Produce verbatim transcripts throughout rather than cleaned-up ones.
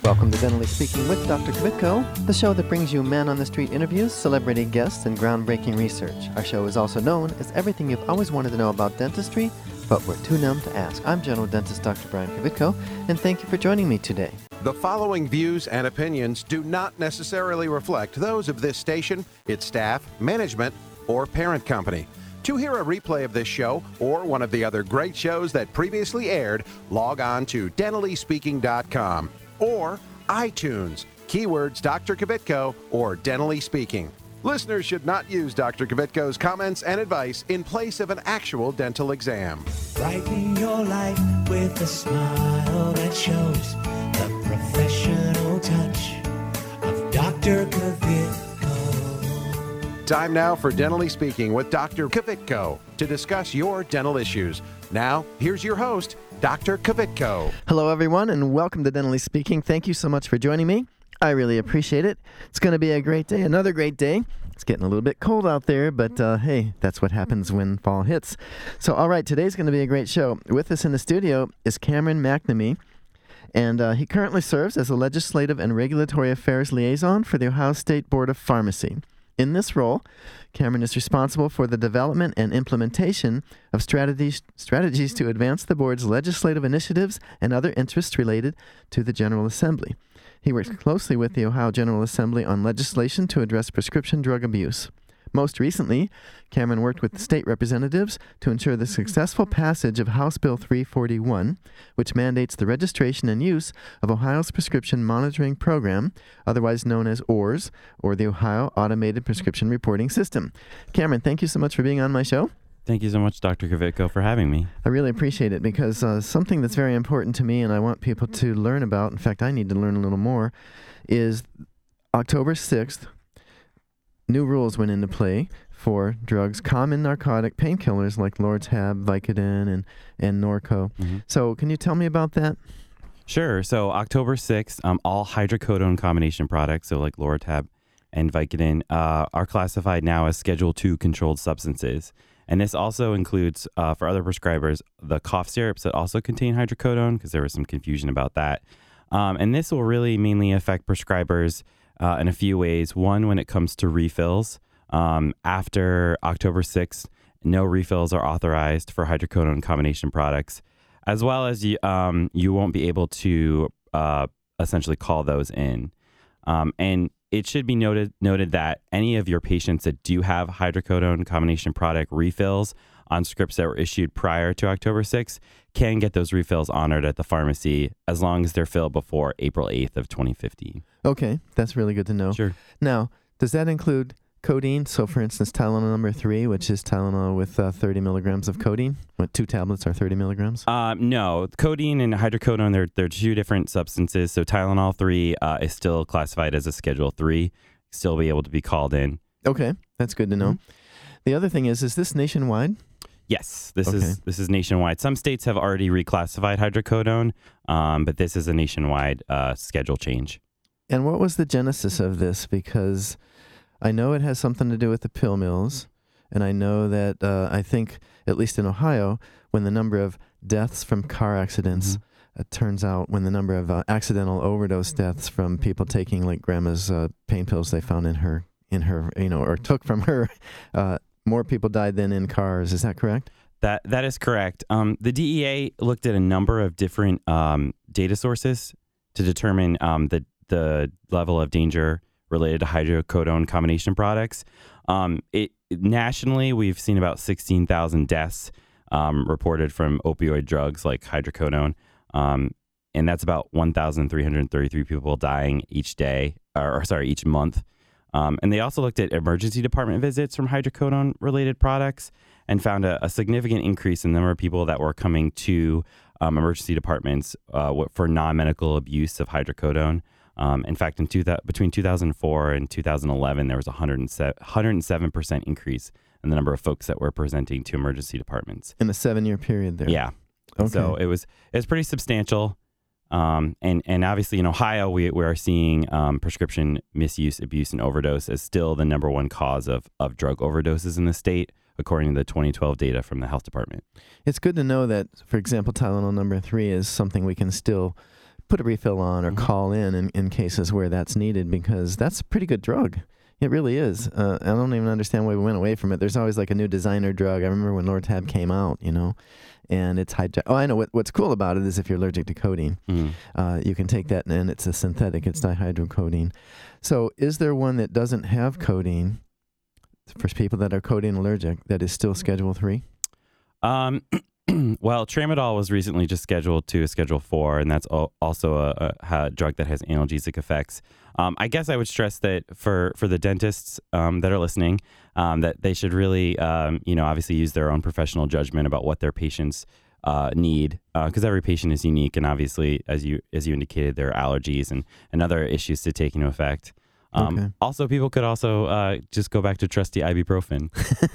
Welcome to Dentally Speaking with Doctor Kvitko, the show that brings you man-on-the-street interviews, celebrity guests, and groundbreaking research. Our show is also known as everything you've always wanted to know about dentistry, but we're too numb to ask. I'm General Dentist Doctor Brian Kvitko, and thank you for joining me today. The following views and opinions do not necessarily reflect those of this station, its staff, management, or parent company. To hear a replay of this show or one of the other great shows that previously aired, log on to dentally speaking dot com or iTunes, keywords Doctor Kvitko or Dentally Speaking. Listeners should not use Doctor Kvitko's comments and advice in place of an actual dental exam. Brighten your life with a smile that shows the professional touch of Doctor Kvitko. Time now for Dentally Speaking with Doctor Kvitko to discuss your dental issues. Now, here's your host, Doctor Kvitko. Hello, everyone, and welcome to Dentally Speaking. Thank you so much for joining me. I really appreciate it. It's going to be a great day, another great day. It's getting a little bit cold out there, but uh, hey, that's what happens when fall hits. So, all right, today's going to be a great show. With us in the studio is Cameron McNamee, and uh, he currently serves as a Legislative and Regulatory Affairs Liaison for the Ohio State Board of Pharmacy. In this role, Cameron is responsible for the development and implementation of strategies strategies to advance the board's legislative initiatives and other interests related to the General Assembly. He works closely with the Ohio General Assembly on legislation to address prescription drug abuse. Most recently, Cameron worked with state representatives to ensure the successful passage of House Bill three forty-one, which mandates the registration and use of Ohio's Prescription Monitoring Program, otherwise known as O R S, or the Ohio Automated Prescription Reporting System. Cameron, thank you so much for being on my show. Thank you so much, Doctor Kvitko, for having me. I really appreciate it because uh, something that's very important to me and I want people to learn about, in fact, I need to learn a little more, is October sixth, new rules went into play for drugs, common narcotic painkillers like Lortab, Vicodin, and, and Norco. Mm-hmm. So can you tell me about that? Sure. So October sixth, um, all hydrocodone combination products, so like Lortab and Vicodin, uh, are classified now as Schedule two controlled substances. And this also includes, uh, for other prescribers, the cough syrups that also contain hydrocodone, because there was some confusion about that. Um, and this will really mainly affect prescribers uh, in a few ways. One, when it comes to refills. Um, after October sixth, no refills are authorized for hydrocodone combination products, as well as you, um, you won't be able to uh, essentially call those in. Um, and it should be noted noted that any of your patients that do have hydrocodone combination product refills on scripts that were issued prior to October sixth can get those refills honored at the pharmacy as long as they're filled before April eighth of twenty fifteen. Okay, that's really good to know. Sure. Now, does that include codeine? So, for instance, Tylenol number three, which is Tylenol with uh, thirty milligrams of codeine. What, two tablets are thirty milligrams? Uh, no, codeine and hydrocodone, they're, they're two different substances. So Tylenol three uh, is still classified as a Schedule three, still be able to be called in. Okay, that's good to know. Mm-hmm. The other thing is, is this nationwide? Yes, this okay. is this is nationwide. Some states have already reclassified hydrocodone, um, but this is a nationwide uh, schedule change. And what was the genesis of this? Because I know it has something to do with the pill mills, and I know that uh, I think, at least in Ohio, when the number of deaths from car accidents, mm-hmm. it turns out when the number of uh, accidental overdose deaths from people taking like grandma's uh, pain pills they found in her, in her, you know, or took from her, uh, more people died than in cars. Is that correct? That that is correct. Um, the D E A looked at a number of different um, data sources to determine um, the the level of danger related to hydrocodone combination products. Um, it nationally, we've seen about sixteen thousand deaths um, reported from opioid drugs like hydrocodone, um, and that's about one thousand three hundred thirty-three people dying each day, or, or sorry, each month. Um, and they also looked at emergency department visits from hydrocodone-related products and found a, a significant increase in the number of people that were coming to um, emergency departments uh, for non-medical abuse of hydrocodone. Um, in fact, in two, between two thousand four and two thousand eleven, there was a one hundred seven percent increase in the number of folks that were presenting to emergency departments. In a seven-year period there. Yeah. Okay. So it was it was pretty substantial. Um, and, and obviously in Ohio, we, we are seeing um, prescription misuse, abuse, and overdose as still the number one cause of, of drug overdoses in the state, according to the twenty twelve data from the health department. It's good to know that, for example, Tylenol number three is something we can still put a refill on or Mhm. call in, in in cases where that's needed, because that's a pretty good drug. It really is. Uh, I don't even understand why we went away from it. There's always like a new designer drug. I remember when Lortab came out, you know, and it's hydro- Oh, I know. What, what's cool about it is if you're allergic to codeine, Mhm. uh, you can take that, and it's a synthetic. It's dihydrocodeine. So is there one that doesn't have codeine for people that are codeine allergic that is still Schedule three? Um, well, tramadol was recently just scheduled to a Schedule four, and that's al- also a, a, a drug that has analgesic effects. Um, I guess I would stress that for, for the dentists um, that are listening, um, that they should really, um, you know, obviously use their own professional judgment about what their patients uh, need, because uh, every patient is unique, and obviously, as you as you indicated, there are allergies and, and other issues to take into effect. Um, Okay. Also, people could also uh, just go back to trusty ibuprofen.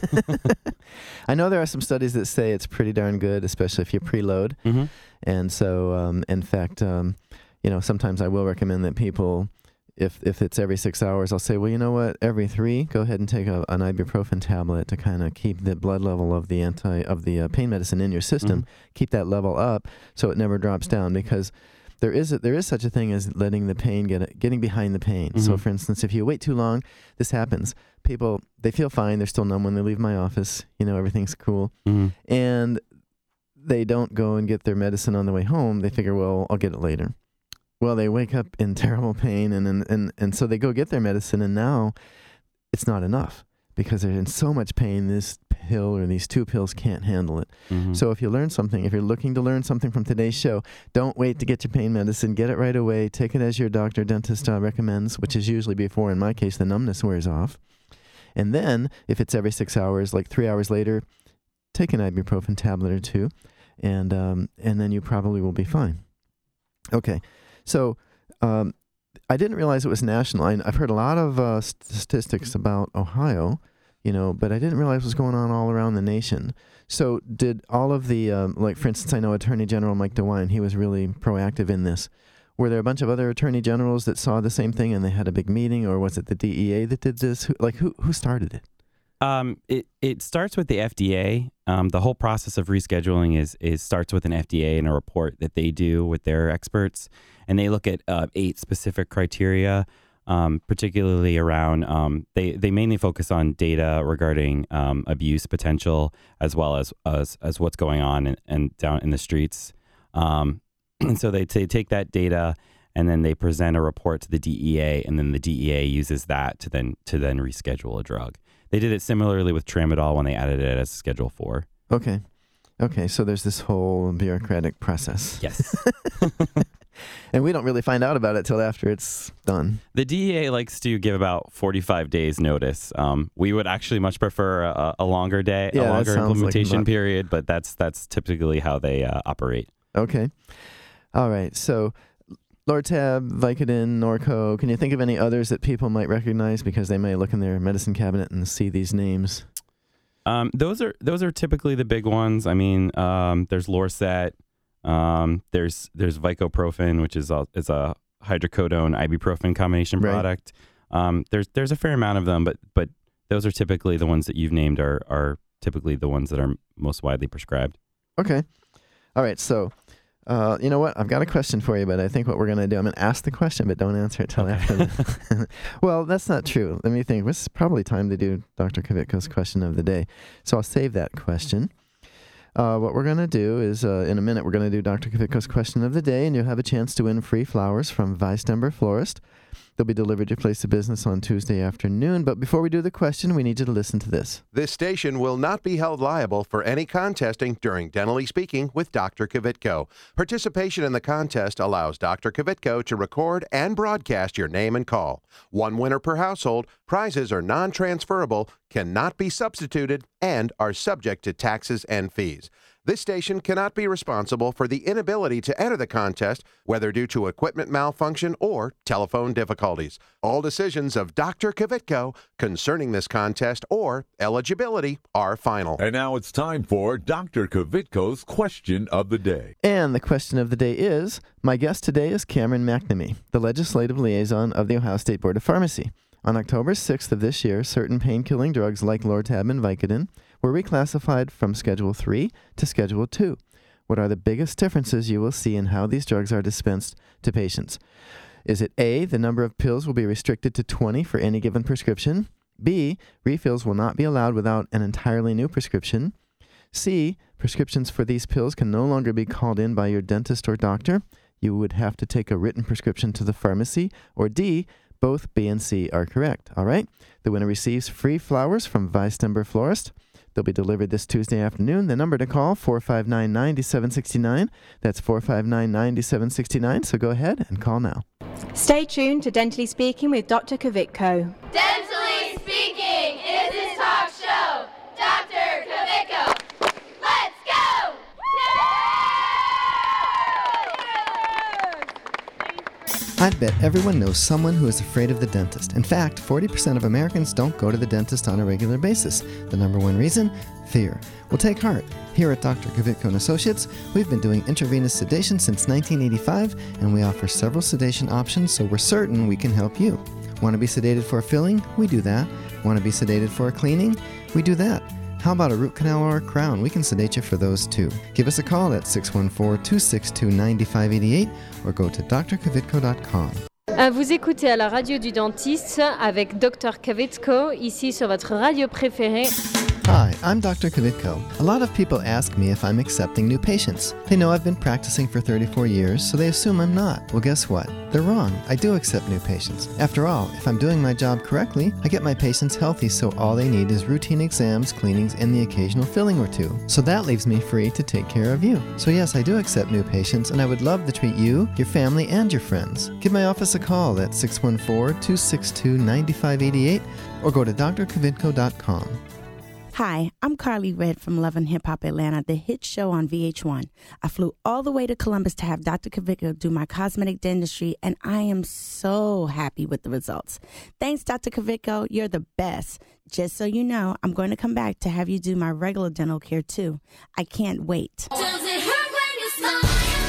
I know there are some studies that say it's pretty darn good, especially if you preload. Mm-hmm. And so, um, in fact, um, you know, sometimes I will recommend that people, if if it's every six hours, I'll say, well, you know what, every three, go ahead and take a, an ibuprofen tablet to kind of keep the blood level of the anti of the uh, pain medicine in your system, Mhm. keep that level up so it never drops down, because there is a, there is such a thing as letting the pain get getting behind the pain. So, Mhm. for instance, if you wait too long, this happens. People, they feel fine, they're still numb when they leave my office. You know, everything's cool, Mm-hmm. and they don't go and get their medicine on the way home. They figure, well, I'll get it later. Well, they wake up in terrible pain, and, and, and, and so they go get their medicine, and now it's not enough because they're in so much pain, this pill or these two pills can't handle it. Mm-hmm. So if you learn something, if you're looking to learn something from today's show, don't wait to get your pain medicine. Get it right away. Take it as your doctor, dentist uh, recommends, which is usually before, in my case, the numbness wears off. And then, if it's every six hours, like three hours later, take an ibuprofen tablet or two, and um, and then you probably will be fine. Okay, so um, I didn't realize it was national. I, I've heard a lot of uh, statistics about Ohio, you know, but I didn't realize what was going on all around the nation. So did all of the, um, like, for instance, I know Attorney General Mike DeWine, he was really proactive in this. Were there a bunch of other attorney generals that saw the same thing and they had a big meeting, or was it the D E A that did this? Who, like, who who started it? Um, it, it starts with the F D A. Um, the whole process of rescheduling is is starts with an F D A and a report that they do with their experts, and they look at uh, eight specific criteria, um, particularly around. Um, they they mainly focus on data regarding um, abuse potential, as well as as, as what's going on and, and down in the streets. Um, and so they they take that data and then they present a report to the D E A, and then the D E A uses that to then to then reschedule a drug. They did it similarly with tramadol when they added it as Schedule four. Okay. Okay, so there's this whole bureaucratic process. Yes. And we don't really find out about it till after it's done. The D E A likes to give about forty-five days notice. Um, we would actually much prefer a, a longer day, Yeah, a that longer sounds like implementation about- period, but that's that's typically how they uh, operate. Okay. All right, so Lortab, Vicodin, Norco, can you think of any others that people might recognize because they may look in their medicine cabinet and see these names? Um, those are those are typically the big ones. I mean, um, there's Lorcet, um, there's there's Vicoprofen, which is a, is a hydrocodone ibuprofen combination Right. product. Um, there's there's a fair amount of them, but but those are typically the ones that you've named are are typically the ones that are most widely prescribed. Okay. All right, so uh, you know what? I've got a question for you, but I think what we're going to do, I'm going to ask the question, but don't answer it till Okay. after. The well, that's not true. Let me think. This is probably time to do Doctor Kvitko's question of the day. So I'll save that question. Uh, what we're going to do is, uh, in a minute, we're going to do Doctor Kvitko's question of the day, and you'll have a chance to win free flowers from Weistember Florist. They'll be delivered to your place of business on Tuesday afternoon. But before we do the question, we need you to listen to this. This station will not be held liable for any contesting during Dentally Speaking with Doctor Kvitko. Participation in the contest allows Doctor Kvitko to record and broadcast your name and call. One winner per household, prizes are non-transferable, cannot be substituted, and are subject to taxes and fees. This station cannot be responsible for the inability to enter the contest, whether due to equipment malfunction or telephone difficulties. All decisions of Doctor Kvitko concerning this contest or eligibility are final. And now it's time for Doctor Kvitko's question of the day. And the question of the day is, my guest today is Cameron McNamee, the legislative liaison of the Ohio State Board of Pharmacy. On October sixth of this year, certain pain-killing drugs like Lortab and Vicodin were reclassified from Schedule three to Schedule two. What are the biggest differences you will see in how these drugs are dispensed to patients? Is it A, the number of pills will be restricted to twenty for any given prescription? B, refills will not be allowed without an entirely new prescription? C, prescriptions for these pills can no longer be called in by your dentist or doctor. You would have to take a written prescription to the pharmacy. Or D, both B and C are correct. All right. The winner receives free flowers from Weistember Florist. They'll be delivered this Tuesday afternoon. The number to call, four five nine, nine seven six nine. That's four five nine, nine seven six nine. So go ahead and call now. Stay tuned to Dentally Speaking with Doctor Kvitko. Dentally Speaking is his talk show. Doctor Kvitko. Let's go! I'd bet everyone knows someone who is afraid of the dentist. In fact, forty percent of Americans don't go to the dentist on a regular basis. The number one reason? Fear. Well, take heart. Here at Doctor Kvitko and Associates, we've been doing intravenous sedation since nineteen eighty-five, and we offer several sedation options, so we're certain we can help you. Want to be sedated for a filling? We do that. Want to be sedated for a cleaning? We do that. How about a root canal or a crown? We can sedate you for those too. Give us a call at six one four, two six two, nine five eight eight or go to d r kvitko dot com. Vous écoutez à la radio du dentiste avec Docteur Kvitko, ici sur votre radio préférée. Hi, I'm Doctor Kvitko. A lot of people ask me if I'm accepting new patients. They know I've been practicing for thirty-four years, so they assume I'm not. Well, guess what? They're wrong. I do accept new patients. After all, if I'm doing my job correctly, I get my patients healthy, so all they need is routine exams, cleanings, and the occasional filling or two. So that leaves me free to take care of you. So yes, I do accept new patients, and I would love to treat you, your family, and your friends. Give my office a call at six one four, two six two, nine five eight eight or go to d r kvitko dot com. Hi, I'm Carly Red from Love and Hip Hop Atlanta, the hit show on V H one. I flew all the way to Columbus to have Doctor Kvitko do my cosmetic dentistry, and I am so happy with the results. Thanks, Doctor Kvitko. You're the best. Just so you know, I'm going to come back to have you do my regular dental care, too. I can't wait. Does it hurt when you smile?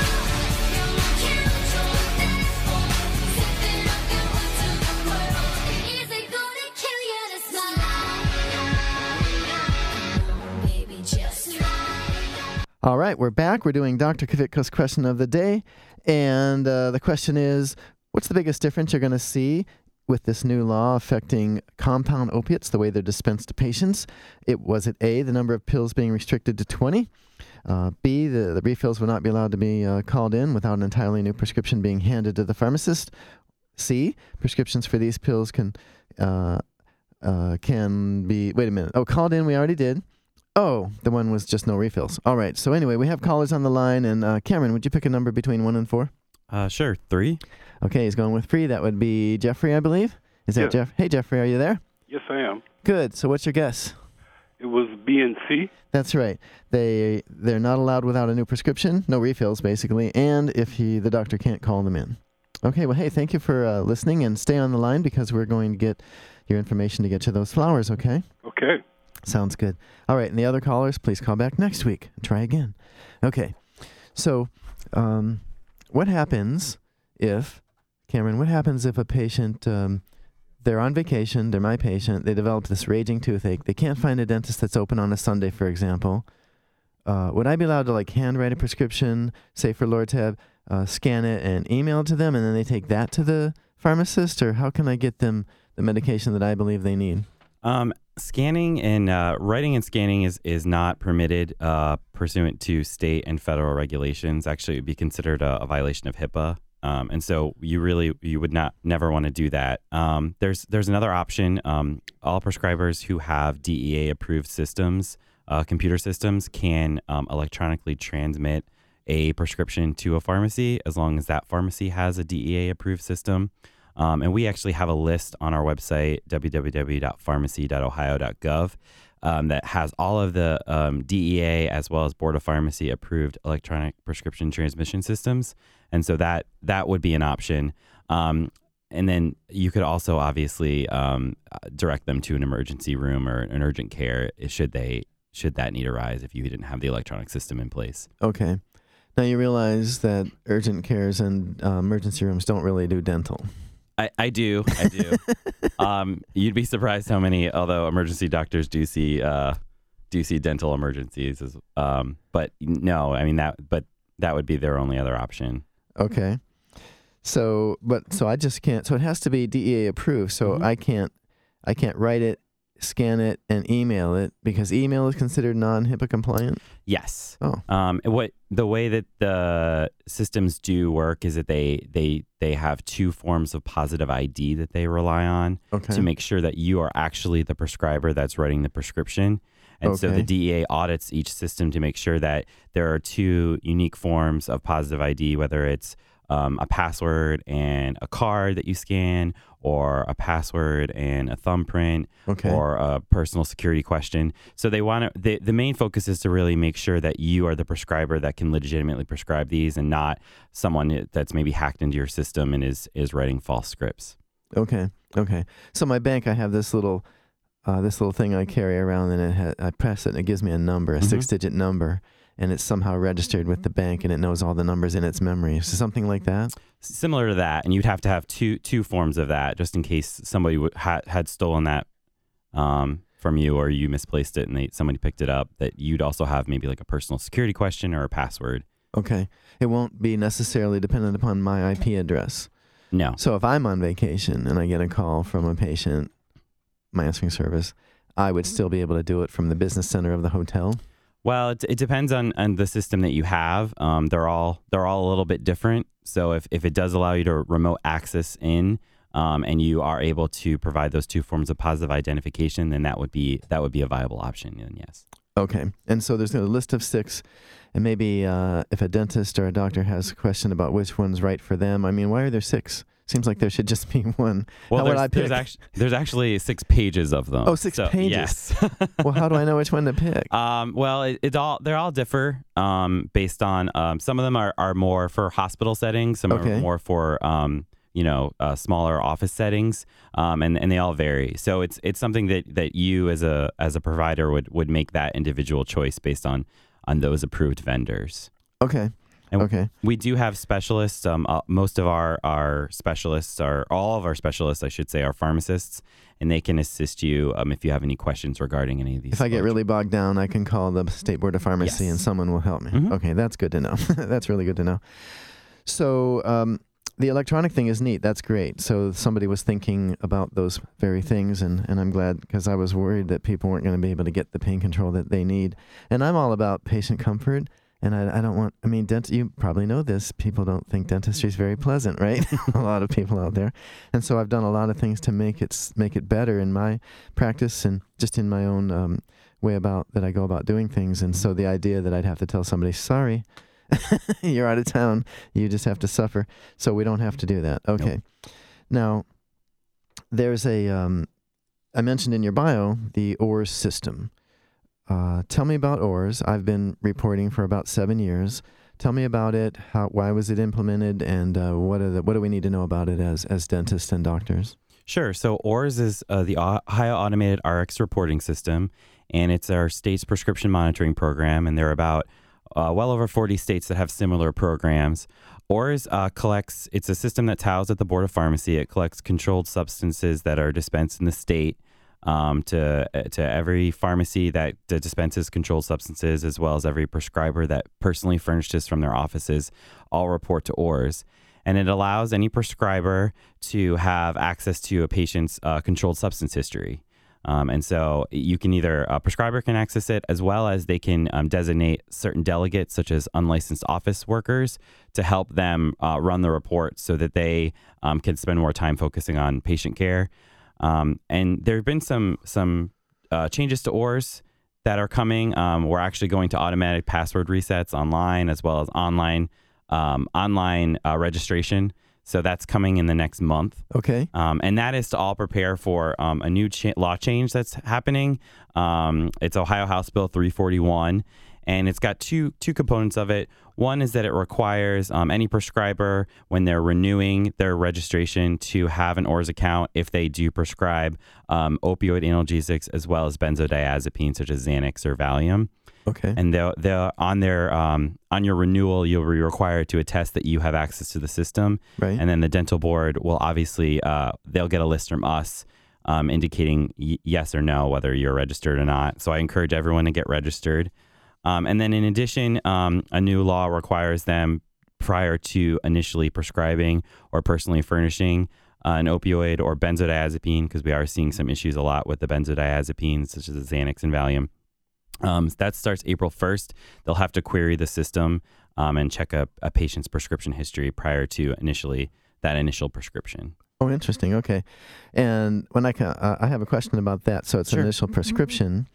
All right, we're back. We're doing Doctor Kvitko's question of the day. And uh, the question is, what's the biggest difference you're going to see with this new law affecting compound opiates, the way they're dispensed to patients? It was it A, the number of pills being restricted to twenty? Uh, B, the, the refills will not be allowed to be uh, called in without an entirely new prescription being handed to the pharmacist? C, prescriptions for these pills can uh, uh, can be, wait a minute. Oh, called in we already did. Oh, the one was just no refills. All right. So anyway, we have callers on the line. And uh, Cameron, would you pick a number between one and four? Uh, sure. Three. Okay, he's going with three. That would be Jeffrey, I believe. Is that Yeah. Jeff? Hey, Jeffrey, are you there? Yes, I am. Good. So what's your guess? It was B and C. That's right. They they're not allowed without a new prescription, no refills, basically, and if he the doctor can't call them in. Okay. Well, hey, thank you for uh, listening, and stay on the line because we're going to get your information to get you those flowers. Okay. Okay. Sounds good. All right, and the other callers, please call back next week and try again. Okay, so um, what happens if, Cameron, what happens if a patient, um, they're on vacation, they're my patient, they develop this raging toothache, they can't find a dentist that's open on a Sunday, for example. Uh, would I be allowed to like handwrite a prescription, say for Lortab, uh, scan it and email it to them, and then they take that to the pharmacist, or how can I get them the medication that I believe they need? Um, scanning and uh, writing and scanning is, is not permitted uh, pursuant to state and federal regulations. Actually, it would be considered a, a violation of HIPAA. Um, and so you really, you would not, never want to do that. Um, there's, there's another option. Um, all prescribers who have D E A approved systems, uh, computer systems can um, electronically transmit a prescription to a pharmacy as long as that pharmacy has a D E A approved system. Um, and we actually have a list on our website, w w w dot pharmacy dot ohio dot gov, um, that has all of the um, D E A as well as Board of Pharmacy approved electronic prescription transmission systems. And so that that would be an option. Um, and then you could also obviously um, direct them to an emergency room or an urgent care should they should that need arise if you didn't have the electronic system in place. Okay. Now you realize that urgent cares and uh, emergency rooms don't really do dental. I, I do. I do. um, you'd be surprised how many, although emergency doctors do see uh, do see dental emergencies. As, um, but no, I mean that. But that would be their only other option. Okay. So, but so I just can't. So it has to be D E A approved. So Mm-hmm. I can't. I can't write it, scan it, and email it because email is considered non-HIPAA compliant. Yes. Oh. Um, what the way that the systems do work is that they they they have two forms of positive I D that they rely on Okay. to make sure that you are actually the prescriber that's writing the prescription. And so Okay. the D E A audits each system to make sure that there are two unique forms of positive I D, whether it's um, a password and a card that you scan, or a password and a thumbprint, Okay. or a personal security question. So they want to. The, the main focus is to really make sure that you are the prescriber that can legitimately prescribe these, and not someone that's maybe hacked into your system and is is writing false scripts. Okay. Okay. So my bank, I have this little, uh, this little thing I carry around, and it ha- I press it, and it gives me a number, a Mhm. six-digit number, and it's somehow registered with the bank, and it knows all the numbers in its memory. So something like that. Similar to that, and you'd have to have two two forms of that, just in case somebody w- had had stolen that um, from you, or you misplaced it and they somebody picked it up. That you'd also have maybe like a personal security question or a password. Okay. It won't be necessarily dependent upon my I P address. No. So if I'm on vacation and I get a call from a patient, my answering service, I would still be able to do it from the business center of the hotel. Well, it, it depends on, on the system that you have. Um, they're all they're all a little bit different. So if, if it does allow you to remote access in, um, and you are able to provide those two forms of positive identification, then that would be that would be a viable option. Then yes. Okay. And so there's a list of six, and maybe uh, if a dentist or a doctor has a question about which one's right for them, I mean, why are there six? Seems like there should just be one. Well, How would there's, I pick? there's actually there's actually six pages of them. Oh, six So, pages. Yes. Well, how do I know which one to pick? Um, well, it, it all they're all differ um, based on um, some of them are, are more for hospital settings, some Okay. are more for um, you know uh, smaller office settings, um, and and they all vary. So it's it's something that, that you as a as a provider would, would make that individual choice based on on those approved vendors. Okay. And Okay. we do have specialists. Um, uh, most of our, our specialists are, all of our specialists, I should say, are pharmacists, and they can assist you um, if you have any questions regarding any of these. If I get really bogged down, I can call the State Board of Pharmacy Yes. and someone will help me. Mhm. Okay, that's good to know. That's really good to know. So um, the electronic thing is neat. That's great. So somebody was thinking about those very things, and, and I'm glad because I was worried that people weren't going to be able to get the pain control that they need. And I'm all about patient comfort. And I, I don't want, I mean, dent, you probably know this. People don't think dentistry is very pleasant, right? A lot of people out there. And so I've done a lot of things to make it, s- make it better in my practice and just in my own um, way about that I go about doing things. And so the idea that I'd have to tell somebody, sorry, you're out of town, you just have to suffer. So we don't have to do that. Okay. Now, there's a, um, I mentioned in your bio, the O A R S system. Uh, tell me about O A R S. I've been reporting for about seven years. Tell me about it. How? Why was it implemented? And uh, what are the, what do we need to know about it as as dentists and doctors? Sure. So O A R S is uh, the Ohio Automated R X Reporting System, and it's our state's prescription monitoring program. And there are about uh, well over forty states that have similar programs. O A R S uh, collects. It's a system that's housed at the Board of Pharmacy. It collects controlled substances that are dispensed in the state. Um, to to every pharmacy that, that dispenses controlled substances, as well as every prescriber that personally furnishes from their offices, all report to O A R S. And it allows any prescriber to have access to a patient's uh, controlled substance history. Um, and so you can either, a prescriber can access it, as well as they can um, designate certain delegates, such as unlicensed office workers, to help them uh, run the report so that they um, can spend more time focusing on patient care. Um, and there have been some some uh, changes to O A R S that are coming. Um, we're actually going to automatic password resets online, as well as online um, online uh, registration. So that's coming in the next month. Okay. Um, and that is to all prepare for um, a new cha- law change that's happening. Um, it's Ohio House Bill three forty-one, and it's got two two components of it. One is that it requires um, any prescriber, when they're renewing their registration, to have an O A R S account if they do prescribe um, opioid analgesics as well as benzodiazepines such as Xanax or Valium. Okay. And they'll, they'll on their um, on your renewal, you'll be required to attest that you have access to the system. Right. And then the dental board will obviously uh, they'll get a list from us um, indicating y- yes or no, whether you're registered or not. So I encourage everyone to get registered. Um, and then in addition, um, a new law requires them prior to initially prescribing or personally furnishing uh, an opioid or benzodiazepine, because we are seeing some issues a lot with the benzodiazepines, such as Xanax and Valium. Um, that starts April first. They'll have to query the system um, and check a, a patient's prescription history prior to initially that initial prescription. Oh, interesting. Okay. And when I can, uh, I have a question about that. So it's Sure. an initial prescription,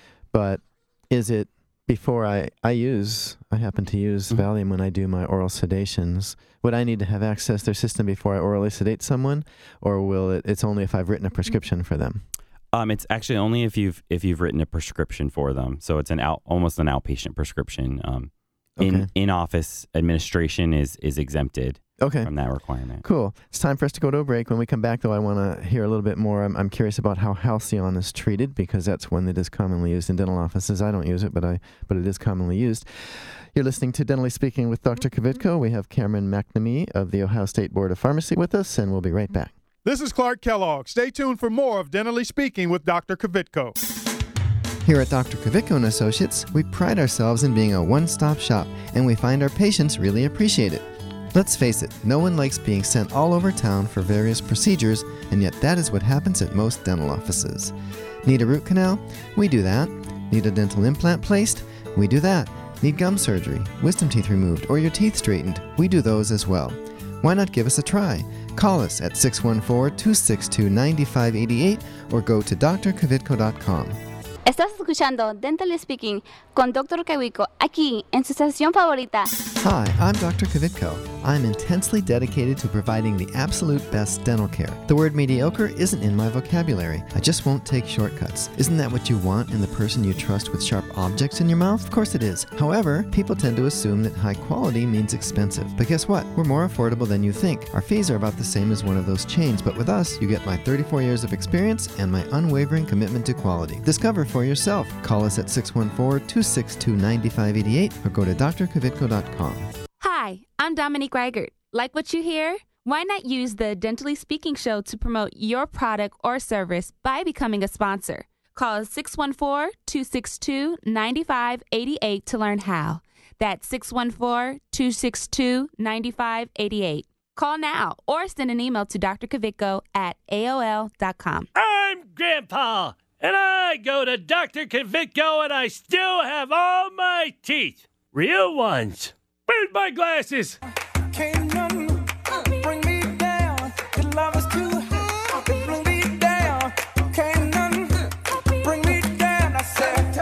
but is it before I, I use, I happen to use Mm-hmm. Valium when I do my oral sedations. Would I need to have access to their system before I orally sedate someone, or will it, it's only if I've written a prescription for them? Um, it's actually only if you've if you've written a prescription for them. So it's an out almost an outpatient prescription. Um, in Okay. in office administration is is exempted Okay. from that requirement. Cool. It's time for us to go to a break. When we come back, though, I want to hear a little bit more. I'm, I'm curious about how Halcyon is treated, because that's one that is commonly used in dental offices. I don't use it, but I but it is commonly used. You're listening to Dentally Speaking with Doctor Kvitko. We have Cameron McNamee of the Ohio State Board of Pharmacy with us, and we'll be right back. This is Clark Kellogg. Stay tuned for more of Dentally Speaking with Doctor Kvitko. Here at Doctor Kvitko and Associates, we pride ourselves in being a one-stop shop, and we find our patients really appreciate it. Let's face it, no one likes being sent all over town for various procedures, and yet that is what happens at most dental offices. Need a root canal? We do that. Need a dental implant placed? We do that. Need gum surgery, wisdom teeth removed, or your teeth straightened? We do those as well. Why not give us a try? Call us at six one four, two six two, nine five eight eight or go to d r kvitko dot com. Estás escuchando Dentally Speaking con Doctor Kvitko aquí en su estación favorita. Hi, I'm Doctor Kvitko. I'm intensely dedicated to providing the absolute best dental care. The word mediocre isn't in my vocabulary. I just won't take shortcuts. Isn't that what you want in the person you trust with sharp objects in your mouth? Of course it is. However, people tend to assume that high quality means expensive. But guess what? We're more affordable than you think. Our fees are about the same as one of those chains, but with us, you get my thirty-four years of experience and my unwavering commitment to quality. Discover for yourself. Call us at six one four, two six two, nine five eight eight or go to d r kvitko dot com. Hi, I'm Dominique Reichert. Like what you hear? Why not use the Dentally Speaking show to promote your product or service by becoming a sponsor? Call us six one four, two six two, nine five eight eight to learn how. That's six one four, two six two, nine five eight eight. Call now or send an email to d r kvitko at a o l dot com. I'm Grandpa, and I go to Doctor Kvitko, and I still have all my teeth. Real ones. Where's my glasses? Can't none bring me down. Your love is too high to bring me down. Can't none bring me down. I said,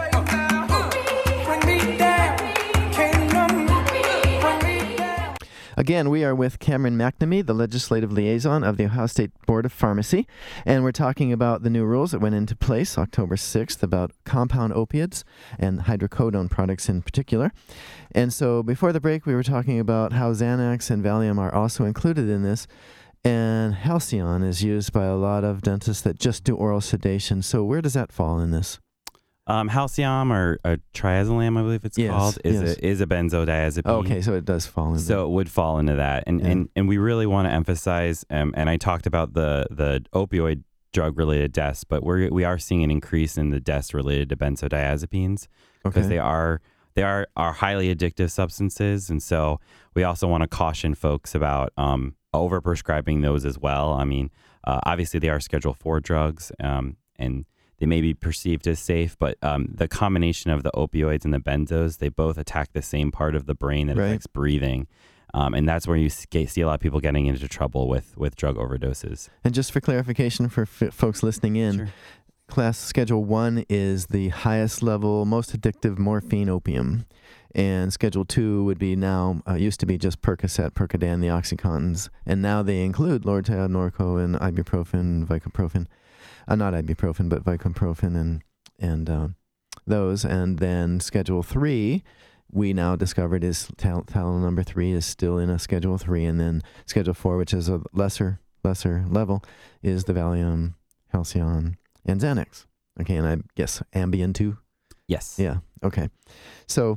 bring me down. Can't none bring me down. Again, we are with Cameron McNamee, the legislative liaison of the Ohio State Board of Pharmacy, and we're talking about the new rules that went into place October sixth about compound opiates and hydrocodone products in particular. And so before the break, we were talking about how Xanax and Valium are also included in this, and Halcyon is used by a lot of dentists that just do oral sedation. So where does that fall in this? Um, Halcyon or, or triazolam, I believe it's Yes, called, is yes. a is a benzodiazepine. Okay, so it does fall in So it would fall into that, and Yeah. and, and we really want to emphasize. Um, and I talked about the the opioid drug related deaths, but we we are seeing an increase in the deaths related to benzodiazepines because Okay. they are they are are highly addictive substances, and so we also want to caution folks about um, overprescribing those as well. I mean, uh, obviously they are Schedule Four drugs, um, and they may be perceived as safe, but um, the combination of the opioids and the benzos, they both attack the same part of the brain that Right. affects breathing. Um, and that's where you see see a lot of people getting into trouble with, with drug overdoses. And just for clarification for f- folks listening in, Sure. class Schedule one is the highest level, most addictive morphine opium. And Schedule two would be now, uh, used to be just Percocet, Percodan, the OxyContins. And now they include Lortab, Norco, ibuprofen, Vicoprofen. Uh, not ibuprofen, but Vicoprofen and, and uh, those. And then Schedule three, we now discovered is tal- Talon number three is still in a Schedule three. And then Schedule four, which is a lesser lesser level, is the Valium, Halcyon, and Xanax. Okay, and I guess Ambien too? Yes. Yeah, okay. So,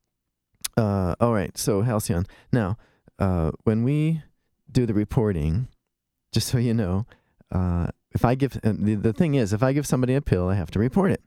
uh, all right, so Halcyon. Now, uh, when we do the reporting, just so you know, uh, if I give, and the, the thing is, if I give somebody a pill, I have to report it.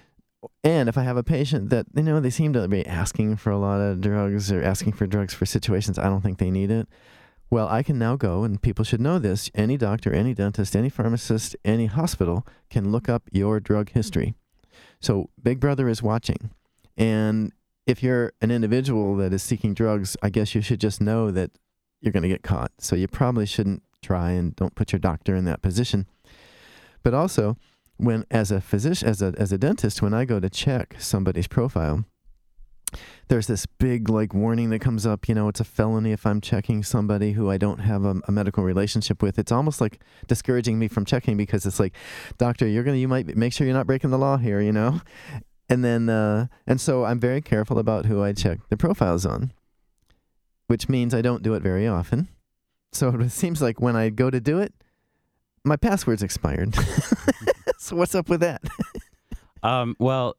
And if I have a patient that, you know, they seem to be asking for a lot of drugs or asking for drugs for situations I don't think they need it, well, I can now go, and people should know this, any doctor, any dentist, any pharmacist, any hospital can look up your drug history. So Big Brother is watching. And if you're an individual that is seeking drugs, I guess you should just know that you're going to get caught. So you probably shouldn't try, and don't put your doctor in that position. But also, when as a physician, as a as a dentist, when I go to check somebody's profile, there's this big like warning that comes up. You know, it's a felony if I'm checking somebody who I don't have a, a medical relationship with. It's almost like discouraging me from checking, because it's like, doctor, you're gonna you might make sure you're not breaking the law here. You know, and then uh, and so I'm very careful about who I check the profiles on, which means I don't do it very often. So it seems like when I go to do it, my password's expired. So what's up with that? Um, well,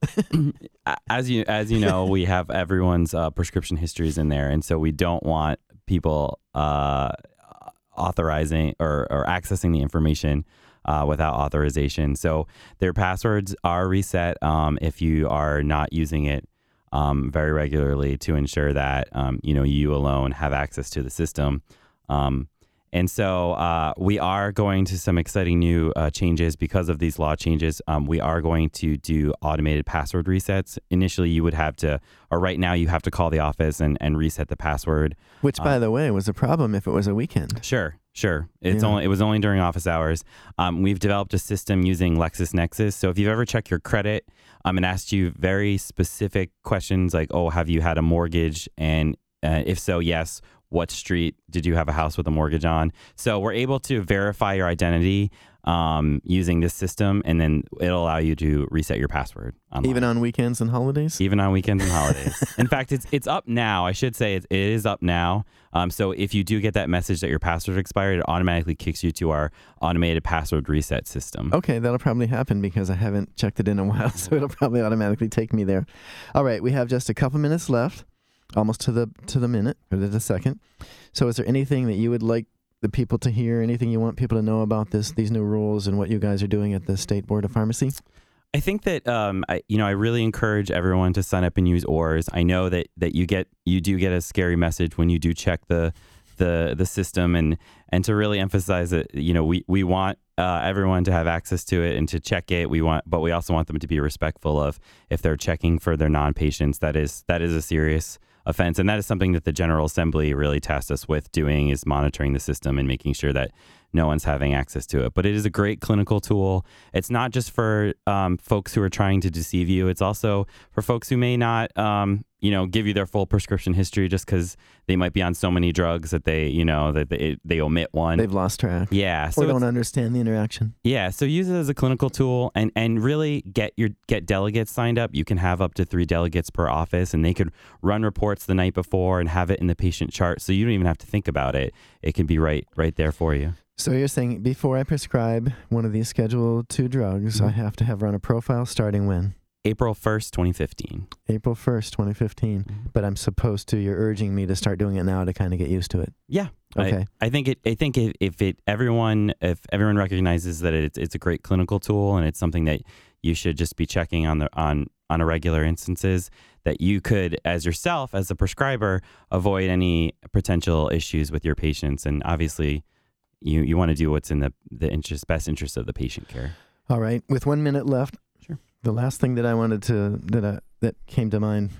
as you as you know, we have everyone's uh, prescription histories in there, and so we don't want people uh, authorizing or, or accessing the information uh, without authorization. So their passwords are reset um, if you are not using it um, very regularly, to ensure that um, you know you alone have access to the system. Um, And so uh, we are going to some exciting new uh, changes because of these law changes. Um, we are going to do automated password resets. Initially, you would have to, or right now, you have to call the office and, and reset the password. Which, by um, the way, was a problem if it was a weekend. Sure, sure. It's Yeah. only it was only during office hours. Um, we've developed a system using LexisNexis. So if you've ever checked your credit um, and asked you very specific questions like, oh, have you had a mortgage? And uh, if so, yes. What street did you have a house with a mortgage on? So we're able to verify your identity um, using this system, and then it'll allow you to reset your password online. Even on weekends and holidays? Even on weekends and holidays. In fact, it's it's up now. I should say it, it is up now. Um, so if you do get that message that your password expired, it automatically kicks you to our automated password reset system. Okay, that'll probably happen because I haven't checked it in a while, so it'll probably automatically take me there. All right, we have just a couple minutes left. Almost to the to the minute or to the second. So is there anything that you would like the people to hear, anything you want people to know about this, these new rules and what you guys are doing at the State Board of Pharmacy? I think that, um, I, you know, I really encourage everyone to sign up and use O R S. I know that, that you get, you do get a scary message when you do check the, the, the system, and, and to really emphasize that, you know, we, we want uh, everyone to have access to it and to check it. We want, but we also want them to be respectful of if they're checking for their non-patients. That is, that is a serious offense. And that is something that the General Assembly really tasked us with doing, is monitoring the system and making sure that no one's having access to it. But it is a great clinical tool. It's not just for um, folks who are trying to deceive you. It's also for folks who may not, um, you know, give you their full prescription history just because they might be on so many drugs that they, you know, that they, they omit one. They've lost track. Yeah. So or don't understand the interaction. Yeah. So use it as a clinical tool, and, and really get your get delegates signed up. You can have up to three delegates per office, and they could run reports the night before and have it in the patient chart. So you don't even have to think about it. It can be right right there for you. So you're saying before I prescribe one of these Schedule two drugs, mm-hmm. I have to have run a profile starting when? April first, twenty fifteen. April first, twenty fifteen. Mm-hmm. But I'm supposed to, you're urging me to start doing it now to kind of get used to it. Yeah. Okay. I, I think it, I think if, if it, everyone, if everyone recognizes that it's, it's a great clinical tool, and it's something that you should just be checking on the, on, on a regular instances, that you could, as yourself, as a prescriber, avoid any potential issues with your patients. And obviously, you, you want to do what's in the, the interest, best interest of the patient care. All right. With one minute left, sure. The last thing that I wanted to, that I, that came to mind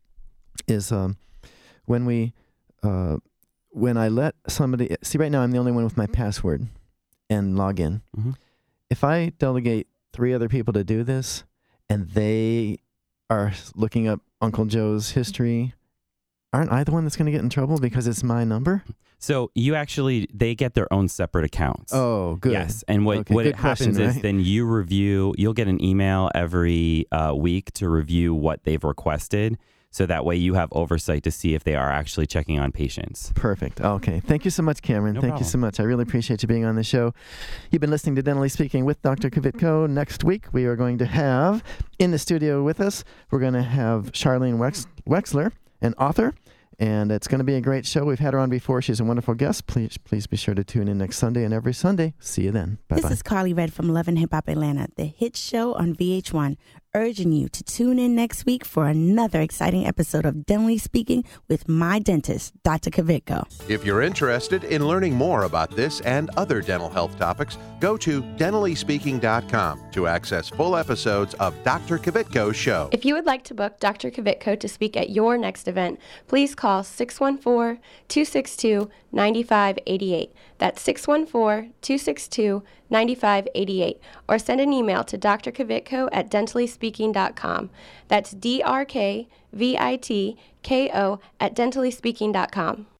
is um, when we, uh, when I let somebody, see right now I'm the only one with my password and log in. Mm-hmm. If I delegate three other people to do this, and they are looking up Uncle Joe's history, aren't I the one that's going to get in trouble because it's my number? So you actually, they get their own separate accounts. Oh, good. Yes. And what, okay, what good it happens question, is right? then you review, you'll get an email every uh, week to review what they've requested. So that way you have oversight to see if they are actually checking on patients. Perfect. Okay. Thank you so much, Cameron. No Thank problem. you so much. I really appreciate you being on the show. You've been listening to Dentally Speaking with Doctor Kvitko. Next week, we are going to have in the studio with us, we're going to have Charlene Wex- Wexler, an author, And it's going to be a great show. We've had her on before. She's a wonderful guest. Please please be sure to tune in next Sunday and every Sunday. See you then. Bye-bye. This is Carly Red from Love and Hip Hop Atlanta, the hit show on V H one, urging you to tune in next week for another exciting episode of Dentally Speaking with my dentist, Doctor Kavitko. If you're interested in learning more about this and other dental health topics, go to dentally speaking dot com to access full episodes of Doctor Kavitko's show. If you would like to book Doctor Kavitko to speak at your next event, please call six one four, two six two, nine five eight eight. That's six one four, two six two, nine five eight eight. Or send an email to d r kavitko at dentally speaking dot com. That's D R K V I T K O at dentally speaking dot com.